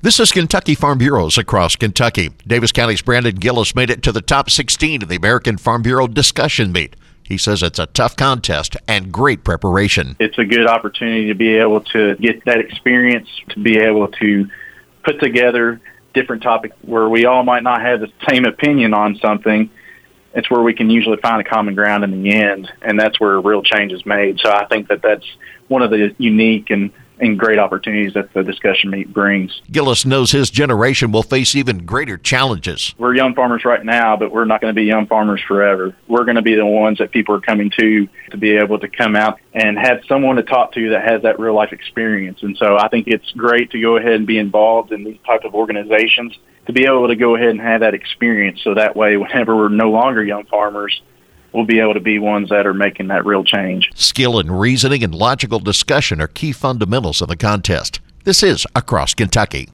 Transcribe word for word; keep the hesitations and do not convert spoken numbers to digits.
This is Kentucky Farm Bureaus across Kentucky. Davis County's Brandon Gillis made it to the top sixteen of the American Farm Bureau discussion meet. He says it's a tough contest and great preparation. It's a good opportunity to be able to get that experience, to be able to put together different topics where we all might not have the same opinion on something. It's where we can usually find a common ground in the end, and that's where real change is made. So I think that that's one of the unique and, and great opportunities that the discussion meet brings. Gillis knows his generation will face even greater challenges. We're young farmers right now, but we're not going to be young farmers forever. We're going to be the ones that people are coming to to be able to come out and have someone to talk to that has that real-life experience. And so I think it's great to go ahead and be involved in these types of organizations, to be able to go ahead and have that experience, so that way whenever we're no longer young farmers, we'll be able to be ones that are making that real change. Skill and reasoning and logical discussion are key fundamentals of the contest. This is Across Kentucky.